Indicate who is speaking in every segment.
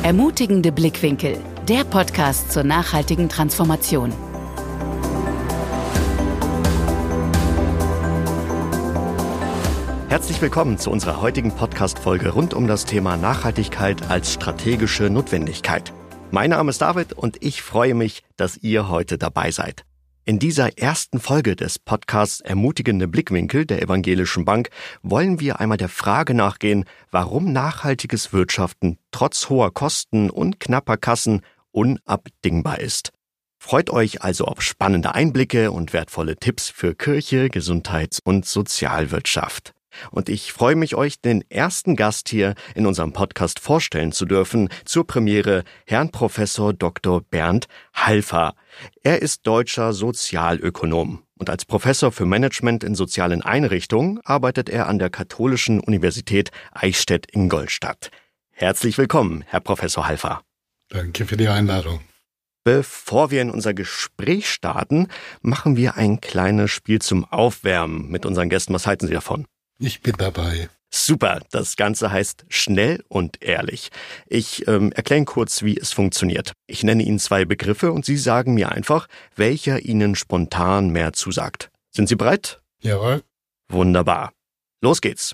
Speaker 1: Ermutigende Blickwinkel, der Podcast zur nachhaltigen Transformation.
Speaker 2: Herzlich willkommen zu unserer heutigen Podcast-Folge rund um das Thema Nachhaltigkeit als strategische Notwendigkeit. Mein Name ist David und ich freue mich, dass ihr heute dabei seid. In dieser ersten Folge des Podcasts Ermutigende Blickwinkel der Evangelischen Bank wollen wir einmal der Frage nachgehen, warum nachhaltiges Wirtschaften trotz hoher Kosten und knapper Kassen unabdingbar ist. Freut euch also auf spannende Einblicke und wertvolle Tipps für Kirche, Gesundheits- und Sozialwirtschaft. Und ich freue mich, euch den ersten Gast hier in unserem Podcast vorstellen zu dürfen, zur Premiere Herrn Professor Dr. Bernd Halver. Er ist deutscher Sozialökonom und als Professor für Management in sozialen Einrichtungen arbeitet er an der Katholischen Universität Eichstätt-Ingolstadt. Herzlich willkommen, Herr Professor Halver.
Speaker 3: Danke für die Einladung.
Speaker 2: Bevor wir in unser Gespräch starten, machen wir ein kleines Spiel zum Aufwärmen mit unseren Gästen. Was halten Sie davon?
Speaker 3: Ich bin dabei.
Speaker 2: Super, das Ganze heißt schnell und ehrlich. Ich erkläre Ihnen kurz, wie es funktioniert. Ich nenne Ihnen 2 Begriffe und Sie sagen mir einfach, welcher Ihnen spontan mehr zusagt. Sind Sie bereit?
Speaker 3: Jawohl.
Speaker 2: Wunderbar. Los geht's.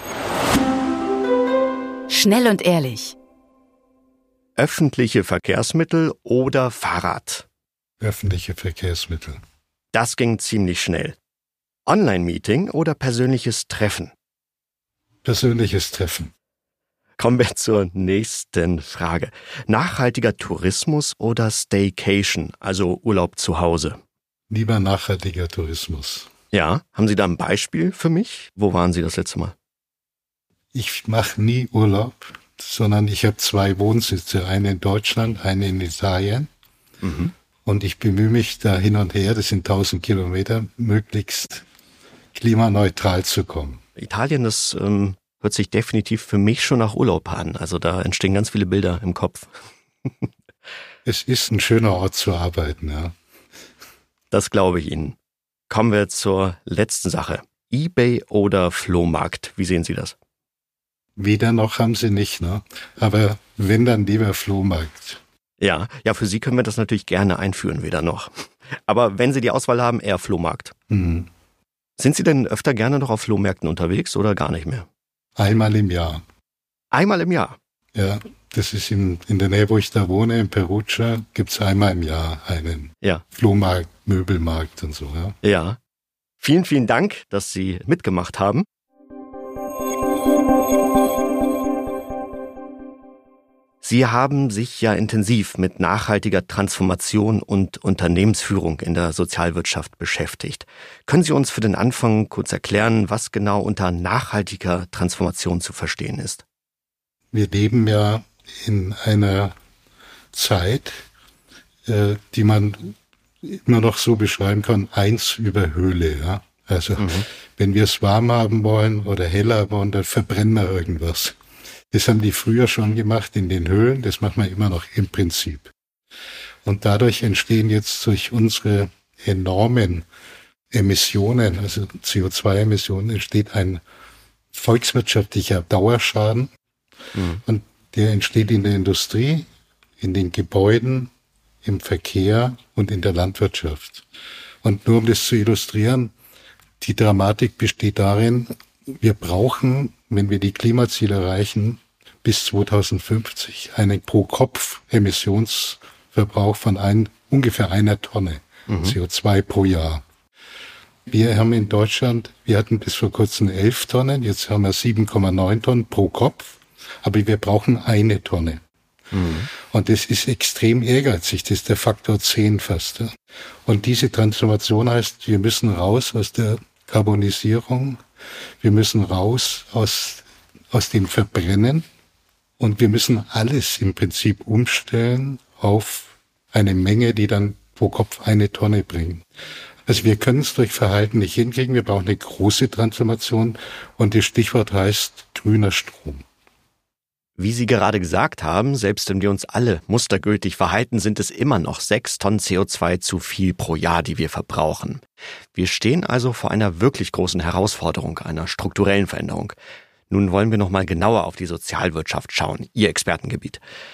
Speaker 1: Schnell und ehrlich.
Speaker 2: Öffentliche Verkehrsmittel oder Fahrrad?
Speaker 3: Öffentliche Verkehrsmittel.
Speaker 2: Das ging ziemlich schnell. Online-Meeting oder persönliches Treffen?
Speaker 3: Persönliches Treffen.
Speaker 2: Kommen wir zur nächsten Frage. Nachhaltiger Tourismus oder Staycation, also Urlaub zu Hause?
Speaker 3: Lieber nachhaltiger Tourismus.
Speaker 2: Ja, haben Sie da ein Beispiel für mich? Wo waren Sie das letzte Mal?
Speaker 3: Ich mache nie Urlaub, sondern ich habe 2 Wohnsitze, einen in Deutschland, einen in Italien. Und ich bemühe mich da hin und her, das sind 1000 Kilometer, möglichst klimaneutral zu kommen.
Speaker 2: Italien, das hört sich definitiv für mich schon nach Urlaub an. Also da entstehen ganz viele Bilder im Kopf.
Speaker 3: Es ist ein schöner Ort zu arbeiten, ja.
Speaker 2: Das glaube ich Ihnen. Kommen wir zur letzten Sache. eBay oder Flohmarkt, wie sehen Sie das?
Speaker 3: Weder noch haben sie nicht, ne? Aber wenn, dann lieber Flohmarkt.
Speaker 2: Ja, für Sie können wir das natürlich gerne einführen, weder noch. Aber wenn Sie die Auswahl haben, eher Flohmarkt.
Speaker 3: Mhm.
Speaker 2: Sind Sie denn öfter gerne noch auf Flohmärkten unterwegs oder gar nicht mehr?
Speaker 3: Einmal im Jahr.
Speaker 2: Einmal im Jahr?
Speaker 3: Ja, das ist in der Nähe, wo ich da wohne, in Perugia, gibt's einmal im Jahr einen Flohmarkt, Möbelmarkt und so, ja.
Speaker 2: Ja. Vielen, vielen Dank, dass Sie mitgemacht haben. Sie haben sich ja intensiv mit nachhaltiger Transformation und Unternehmensführung in der Sozialwirtschaft beschäftigt. Können Sie uns für den Anfang kurz erklären, was genau unter nachhaltiger Transformation zu verstehen ist?
Speaker 3: Wir leben ja in einer Zeit, die man immer noch so beschreiben kann, 1 über Höhle, ja. Also, wenn wir es warm haben wollen oder heller haben wollen, dann verbrennen wir irgendwas. Das haben die früher schon gemacht in den Höhlen, das machen wir immer noch im Prinzip. Und dadurch entstehen jetzt durch unsere enormen Emissionen, also CO2-Emissionen, entsteht ein volkswirtschaftlicher Dauerschaden. Und der entsteht in der Industrie, in den Gebäuden, im Verkehr und in der Landwirtschaft. Und nur um das zu illustrieren, die Dramatik besteht darin, wir brauchen, wenn wir die Klimaziele erreichen, bis 2050 einen Pro-Kopf-Emissionsverbrauch von ungefähr 1 Tonne CO2 pro Jahr. Wir haben in Deutschland, wir hatten bis vor kurzem 11 Tonnen, jetzt haben wir 7,9 Tonnen pro Kopf, aber wir brauchen 1 Tonne. Und das ist extrem ehrgeizig, das ist der Faktor 10 fast. Und diese Transformation heißt, wir müssen raus aus der Karbonisierung, wir müssen raus aus dem Verbrennen und wir müssen alles im Prinzip umstellen auf eine Menge, die dann pro Kopf 1 Tonne bringen. Also wir können es durch Verhalten nicht hinkriegen, wir brauchen eine große Transformation und das Stichwort heißt grüner Strom.
Speaker 2: Wie Sie gerade gesagt haben, selbst wenn wir uns alle mustergültig verhalten, sind es immer noch 6 Tonnen CO2 zu viel pro Jahr, die wir verbrauchen. Wir stehen also vor einer wirklich großen Herausforderung, einer strukturellen Veränderung. Nun wollen wir noch mal genauer auf die Sozialwirtschaft schauen, Ihr Expertengebiet.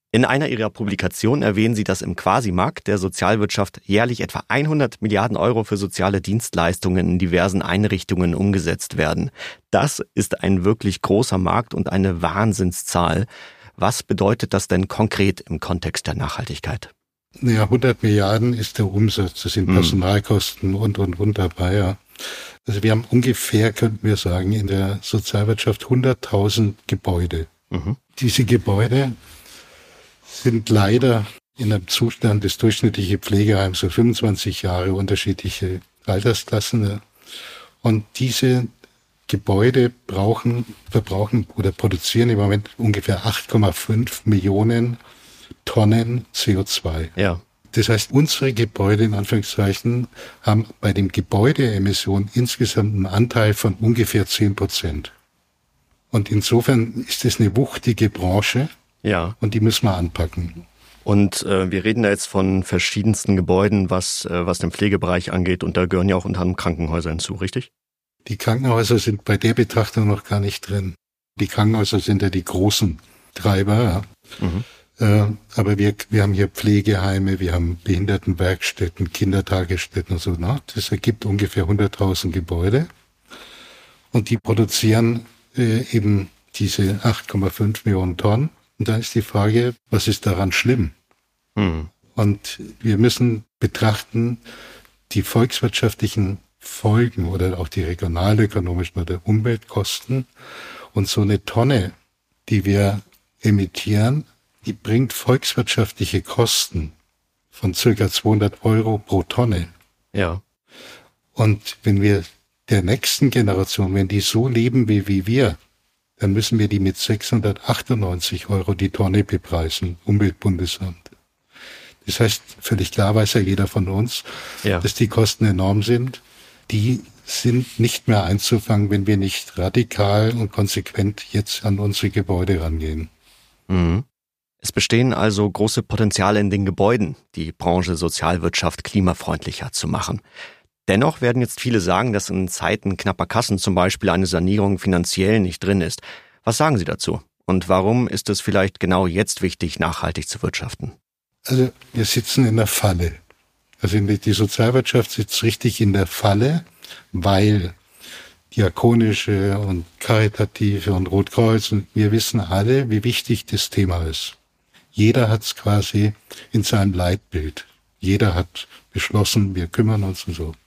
Speaker 2: In einer Ihrer Publikationen erwähnen Sie, dass im Quasi-Markt der Sozialwirtschaft jährlich etwa 100 Milliarden Euro für soziale Dienstleistungen in diversen Einrichtungen umgesetzt werden. Das ist ein wirklich großer Markt und eine Wahnsinnszahl. Was bedeutet das denn konkret im Kontext der Nachhaltigkeit?
Speaker 3: Ja, 100 Milliarden ist der Umsatz. Das sind Personalkosten und dabei, ja. Also wir haben ungefähr, könnten wir sagen, in der Sozialwirtschaft 100.000 Gebäude. Diese Gebäude sind leider in einem Zustand, das durchschnittliche Pflegeheim so 25 Jahre, unterschiedliche Altersklassen. Ja. Und diese Gebäude verbrauchen oder produzieren im Moment ungefähr 8,5 Millionen Tonnen CO2.
Speaker 2: Ja.
Speaker 3: Das heißt, unsere Gebäude, in Anführungszeichen, haben bei den Gebäudeemissionen insgesamt einen Anteil von ungefähr 10%. Und insofern ist es eine wuchtige Branche.
Speaker 2: Ja.
Speaker 3: Und die müssen wir anpacken.
Speaker 2: Und wir reden da jetzt von verschiedensten Gebäuden, was den Pflegebereich angeht. Und da gehören ja auch unter anderem Krankenhäuser hinzu, richtig?
Speaker 3: Die Krankenhäuser sind bei der Betrachtung noch gar nicht drin. Die Krankenhäuser sind ja die großen Treiber. Ja. Aber wir haben hier Pflegeheime, wir haben Behindertenwerkstätten, Kindertagesstätten und so. Ne? Das ergibt ungefähr 100.000 Gebäude. Und die produzieren eben diese 8,5 Millionen Tonnen. Und da ist die Frage, was ist daran schlimm? Und wir müssen betrachten, die volkswirtschaftlichen Folgen oder auch die regionalökonomischen oder Umweltkosten. Und so eine Tonne, die wir emittieren, die bringt volkswirtschaftliche Kosten von circa 200 Euro pro Tonne.
Speaker 2: Ja.
Speaker 3: Und wenn wir der nächsten Generation, wenn die so leben wie wir, dann müssen wir die mit 698 Euro die Tonne bepreisen, Umweltbundesamt. Das heißt, völlig klar weiß ja jeder von uns, dass die Kosten enorm sind. Die sind nicht mehr einzufangen, wenn wir nicht radikal und konsequent jetzt an unsere Gebäude rangehen.
Speaker 2: Es bestehen also große Potenziale in den Gebäuden, die Branche Sozialwirtschaft klimafreundlicher zu machen. Dennoch werden jetzt viele sagen, dass in Zeiten knapper Kassen zum Beispiel eine Sanierung finanziell nicht drin ist. Was sagen Sie dazu? Und warum ist es vielleicht genau jetzt wichtig, nachhaltig zu wirtschaften?
Speaker 3: Also wir sitzen in der Falle. Also die Sozialwirtschaft sitzt richtig in der Falle, weil diakonische und karitative und Rotkreuz, und wir wissen alle, wie wichtig das Thema ist. Jeder hat es quasi in seinem Leitbild. Jeder hat beschlossen, wir kümmern uns und so.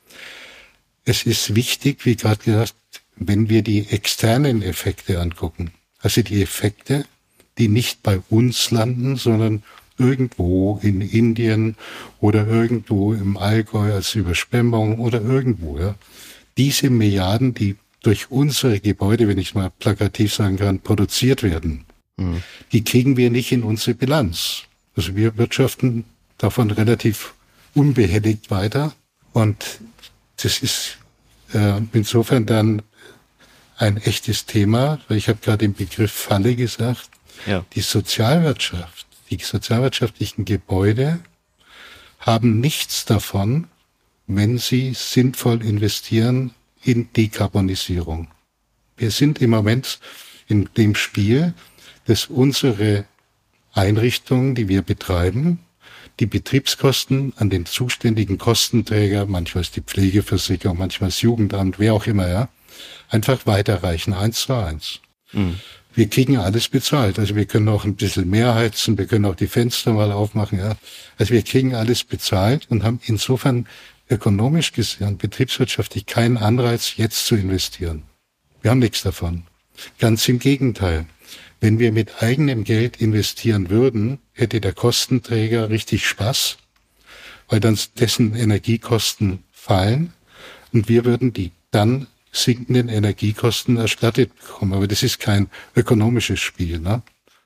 Speaker 3: Es ist wichtig, wie gerade gesagt, wenn wir die externen Effekte angucken, also die Effekte, die nicht bei uns landen, sondern irgendwo in Indien oder irgendwo im Allgäu als Überschwemmung oder irgendwo, ja. Diese Milliarden, die durch unsere Gebäude, wenn ich mal plakativ sagen kann, produziert werden, die kriegen wir nicht in unsere Bilanz. Also wir wirtschaften davon relativ unbehelligt weiter und das ist insofern dann ein echtes Thema, weil ich habe gerade den Begriff Falle gesagt.
Speaker 2: Ja.
Speaker 3: Die Sozialwirtschaft, die sozialwirtschaftlichen Gebäude haben nichts davon, wenn sie sinnvoll investieren in Dekarbonisierung. Wir sind im Moment in dem Spiel, dass unsere Einrichtungen, die wir betreiben, die Betriebskosten an den zuständigen Kostenträger, manchmal ist die Pflegeversicherung, manchmal das Jugendamt, wer auch immer, ja, einfach weiterreichen, 1:1. Wir kriegen alles bezahlt. Also wir können auch ein bisschen mehr heizen, wir können auch die Fenster mal aufmachen, ja. Also wir kriegen alles bezahlt und haben insofern ökonomisch gesehen, betriebswirtschaftlich keinen Anreiz, jetzt zu investieren. Wir haben nichts davon. Ganz im Gegenteil. Wenn wir mit eigenem Geld investieren würden, hätte der Kostenträger richtig Spaß, weil dann dessen Energiekosten fallen und wir würden die dann sinkenden Energiekosten erstattet bekommen. Aber das ist kein ökonomisches Spiel, ne?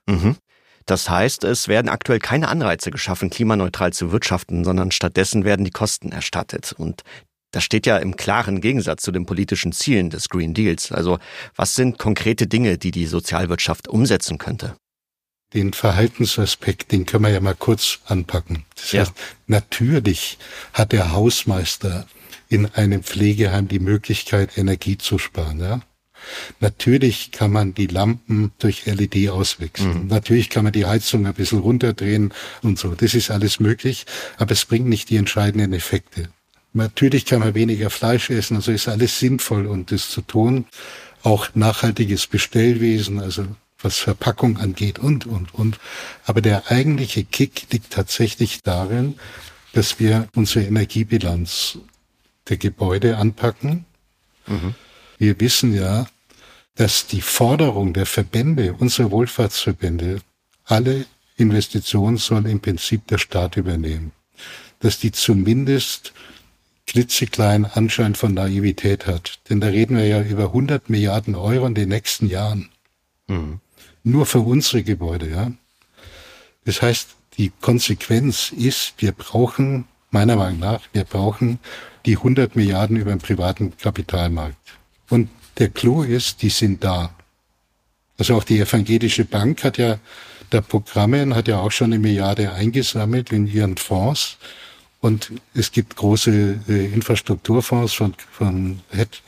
Speaker 2: Das heißt, es werden aktuell keine Anreize geschaffen, klimaneutral zu wirtschaften, sondern stattdessen werden die Kosten erstattet. Und das steht ja im klaren Gegensatz zu den politischen Zielen des Green Deals. Also was sind konkrete Dinge, die die Sozialwirtschaft umsetzen könnte?
Speaker 3: Den Verhaltensaspekt, den können wir ja mal kurz anpacken. Das heißt, natürlich hat der Hausmeister in einem Pflegeheim die Möglichkeit, Energie zu sparen. Ja? Natürlich kann man die Lampen durch LED auswechseln. Natürlich kann man die Heizung ein bisschen runterdrehen und so. Das ist alles möglich, aber es bringt nicht die entscheidenden Effekte. Natürlich kann man weniger Fleisch essen, also ist alles sinnvoll, um das zu tun. Auch nachhaltiges Bestellwesen, also was Verpackung angeht und. Aber der eigentliche Kick liegt tatsächlich darin, dass wir unsere Energiebilanz der Gebäude anpacken. Wir wissen ja, dass die Forderung der Verbände, unserer Wohlfahrtsverbände, alle Investitionen soll im Prinzip der Staat übernehmen. Dass die zumindest klitzekleinen Anschein von Naivität hat. Denn da reden wir ja über 100 Milliarden Euro in den nächsten Jahren. Nur für unsere Gebäude, ja. Das heißt, die Konsequenz ist, wir brauchen, meiner Meinung nach, die 100 Milliarden über den privaten Kapitalmarkt. Und der Clou ist, die sind da. Also auch die Evangelische Bank hat ja auch schon 1 Milliarde eingesammelt in ihren Fonds. Und es gibt große Infrastrukturfonds von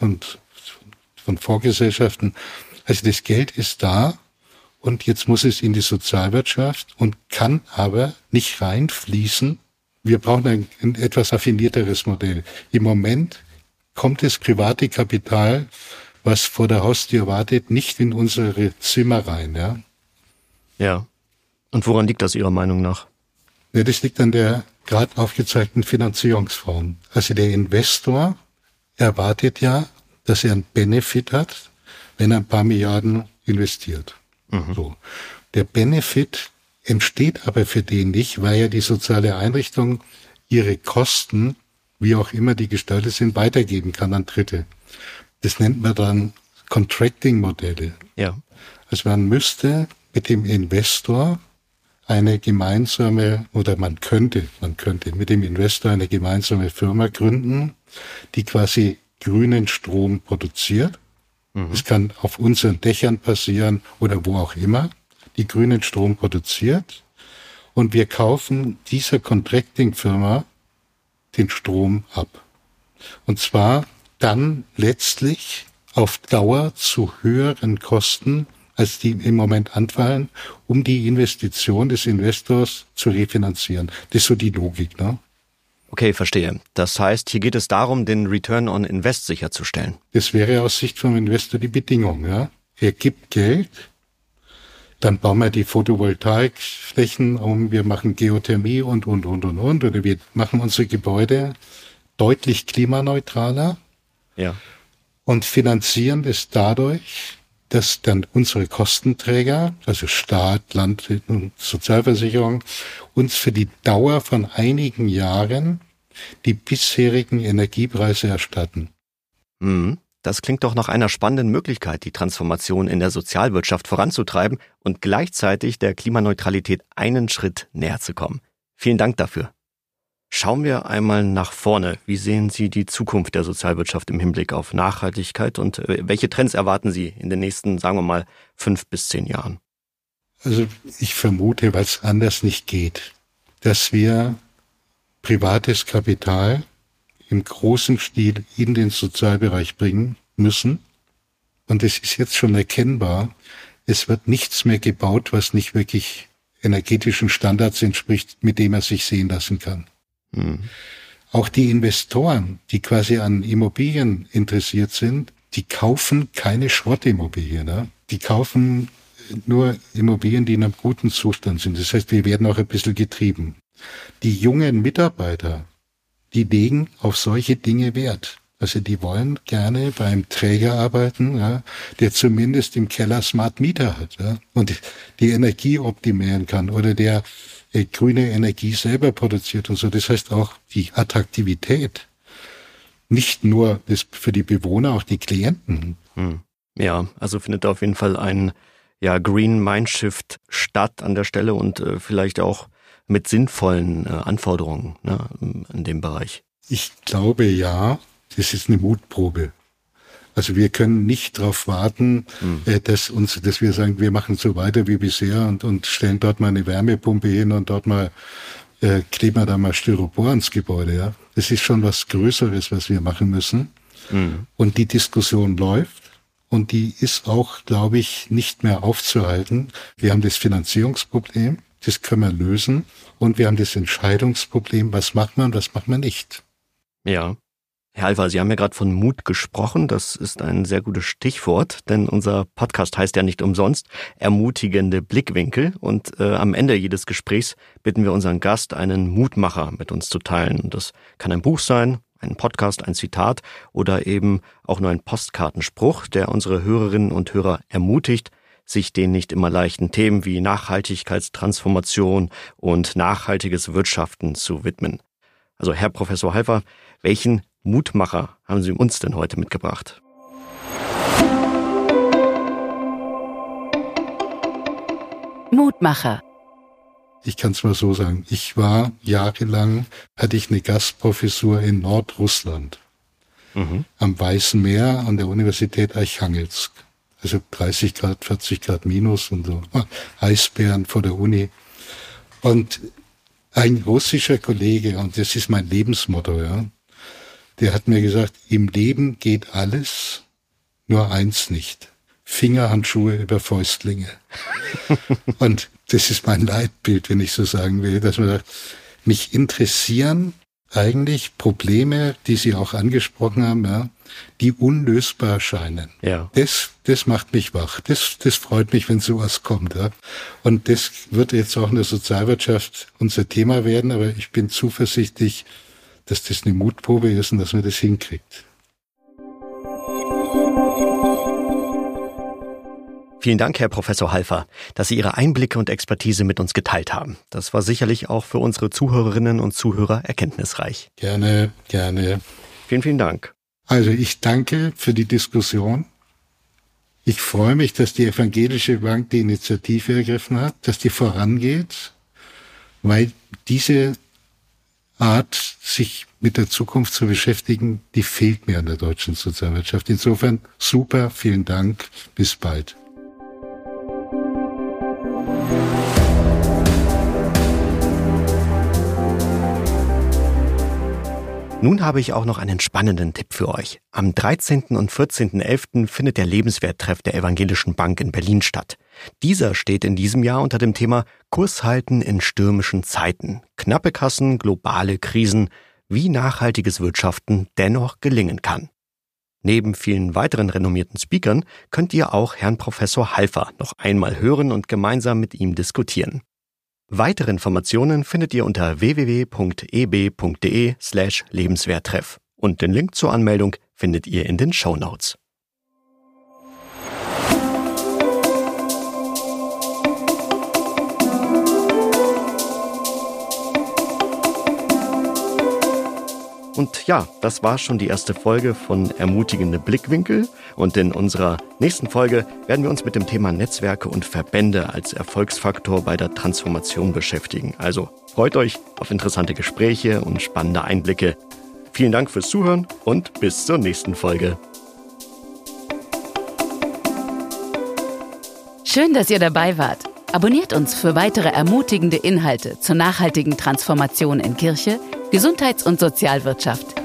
Speaker 3: Fondsgesellschaften. Also das Geld ist da und jetzt muss es in die Sozialwirtschaft und kann aber nicht reinfließen. Wir brauchen ein etwas affinierteres Modell. Im Moment kommt das private Kapital, was vor der Haustür wartet, nicht in unsere Zimmer rein. Ja.
Speaker 2: Ja. Und woran liegt das Ihrer Meinung nach?
Speaker 3: Ja, das liegt an der gerade aufgezeigten Finanzierungsform. Also der Investor erwartet ja, dass er einen Benefit hat, wenn er ein paar Milliarden investiert. So. Der Benefit entsteht aber für den nicht, weil ja die soziale Einrichtung ihre Kosten, wie auch immer die gestaltet sind, weitergeben kann an Dritte. Das nennt man dann Contracting-Modelle.
Speaker 2: Ja.
Speaker 3: Also man müsste mit dem Investor eine gemeinsame, oder man könnte mit dem Investor eine gemeinsame Firma gründen, die quasi grünen Strom produziert. Das kann auf unseren Dächern passieren oder wo auch immer, die grünen Strom produziert. Und wir kaufen dieser Contracting-Firma den Strom ab. Und zwar dann letztlich auf Dauer zu höheren Kosten, als die im Moment anfallen, um die Investition des Investors zu refinanzieren. Das ist so die Logik, ne?
Speaker 2: Okay, verstehe. Das heißt, hier geht es darum, den Return on Invest sicherzustellen.
Speaker 3: Das wäre aus Sicht vom Investor die Bedingung, ja. Er gibt Geld, dann bauen wir die Photovoltaikflächen um, wir machen Geothermie und. Oder wir machen unsere Gebäude deutlich klimaneutraler.
Speaker 2: Ja.
Speaker 3: Und finanzieren es dadurch, dass dann unsere Kostenträger, also Staat, Land und Sozialversicherung, uns für die Dauer von einigen Jahren die bisherigen Energiepreise erstatten.
Speaker 2: Das klingt doch nach einer spannenden Möglichkeit, die Transformation in der Sozialwirtschaft voranzutreiben und gleichzeitig der Klimaneutralität einen Schritt näher zu kommen. Vielen Dank dafür. Schauen wir einmal nach vorne. Wie sehen Sie die Zukunft der Sozialwirtschaft im Hinblick auf Nachhaltigkeit und welche Trends erwarten Sie in den nächsten, sagen wir mal, 5 bis 10 Jahren?
Speaker 3: Also ich vermute, weil es anders nicht geht, dass wir privates Kapital im großen Stil in den Sozialbereich bringen müssen. Und es ist jetzt schon erkennbar, es wird nichts mehr gebaut, was nicht wirklich energetischen Standards entspricht, mit dem er sich sehen lassen kann. Auch die Investoren, die quasi an Immobilien interessiert sind, die kaufen keine Schrottimmobilien. Ne? Die kaufen nur Immobilien, die in einem guten Zustand sind. Das heißt, wir werden auch ein bisschen getrieben. Die jungen Mitarbeiter, die legen auf solche Dinge Wert. Also die wollen gerne beim Träger arbeiten, ja, der zumindest im Keller Smart Meter hat, ja, und die Energie optimieren kann oder der grüne Energie selber produziert und so. Das heißt auch die Attraktivität, nicht nur das für die Bewohner, auch die Klienten.
Speaker 2: Ja, also findet auf jeden Fall ein Green Mindshift statt an der Stelle und vielleicht auch mit sinnvollen Anforderungen, ne, in dem Bereich.
Speaker 3: Ich glaube ja, das ist eine Mutprobe. Also wir können nicht darauf warten, dass wir sagen, wir machen so weiter wie bisher und stellen dort mal eine Wärmepumpe hin und dort mal kleben wir da mal Styropor ans Gebäude. Ja, das ist schon was Größeres, was wir machen müssen. Und die Diskussion läuft. Und die ist auch, glaube ich, nicht mehr aufzuhalten. Wir haben das Finanzierungsproblem, das können wir lösen. Und wir haben das Entscheidungsproblem, was macht man nicht.
Speaker 2: Ja. Herr Halfer, Sie haben ja gerade von Mut gesprochen. Das ist ein sehr gutes Stichwort, denn unser Podcast heißt ja nicht umsonst ermutigende Blickwinkel. Und am Ende jedes Gesprächs bitten wir unseren Gast, einen Mutmacher mit uns zu teilen. Und das kann ein Buch sein, ein Podcast, ein Zitat oder eben auch nur ein Postkartenspruch, der unsere Hörerinnen und Hörer ermutigt, sich den nicht immer leichten Themen wie Nachhaltigkeitstransformation und nachhaltiges Wirtschaften zu widmen. Also Herr Professor Halfer, welchen Mutmacher haben Sie uns denn heute mitgebracht?
Speaker 1: Mutmacher.
Speaker 3: Ich kann es mal so sagen. Ich war jahrelang, hatte ich eine Gastprofessur in Nordrussland. Am Weißen Meer an der Universität Archangelsk. Also 30 Grad, 40 Grad minus und so. Eisbären vor der Uni. Und ein russischer Kollege, und das ist mein Lebensmotto, ja, der hat mir gesagt, im Leben geht alles, nur eins nicht. Fingerhandschuhe über Fäustlinge. Und das ist mein Leitbild, wenn ich so sagen will, dass man sagt, mich interessieren eigentlich Probleme, die Sie auch angesprochen haben, ja, die unlösbar scheinen.
Speaker 2: Ja.
Speaker 3: Das macht mich wach. Das freut mich, wenn sowas kommt. Ja. Und das wird jetzt auch in der Sozialwirtschaft unser Thema werden, aber ich bin zuversichtlich, dass das eine Mutprobe ist und dass man das hinkriegt.
Speaker 2: Vielen Dank, Herr Professor Halfer, dass Sie Ihre Einblicke und Expertise mit uns geteilt haben. Das war sicherlich auch für unsere Zuhörerinnen und Zuhörer erkenntnisreich.
Speaker 3: Gerne, gerne.
Speaker 2: Vielen, vielen Dank.
Speaker 3: Also ich danke für die Diskussion. Ich freue mich, dass die Evangelische Bank die Initiative ergriffen hat, dass die vorangeht, weil diese Art, sich mit der Zukunft zu beschäftigen, die fehlt mir an der deutschen Sozialwirtschaft. Insofern super, vielen Dank, bis bald.
Speaker 2: Nun habe ich auch noch einen spannenden Tipp für euch. Am 13. und 14.11. findet der Lebenswerttreff der Evangelischen Bank in Berlin statt. Dieser steht in diesem Jahr unter dem Thema Kurs halten in stürmischen Zeiten. Knappe Kassen, globale Krisen, wie nachhaltiges Wirtschaften dennoch gelingen kann. Neben vielen weiteren renommierten Speakern könnt ihr auch Herrn Professor Halfer noch einmal hören und gemeinsam mit ihm diskutieren. Weitere Informationen findet ihr unter www.eb.de/Lebenswerttreff und den Link zur Anmeldung findet ihr in den Shownotes. Und ja, das war schon die erste Folge von Ermutigende Blickwinkel. Und in unserer nächsten Folge werden wir uns mit dem Thema Netzwerke und Verbände als Erfolgsfaktor bei der Transformation beschäftigen. Also freut euch auf interessante Gespräche und spannende Einblicke. Vielen Dank fürs Zuhören und bis zur nächsten Folge.
Speaker 1: Schön, dass ihr dabei wart. Abonniert uns für weitere ermutigende Inhalte zur nachhaltigen Transformation in Kirche, Gesundheits- und Sozialwirtschaft.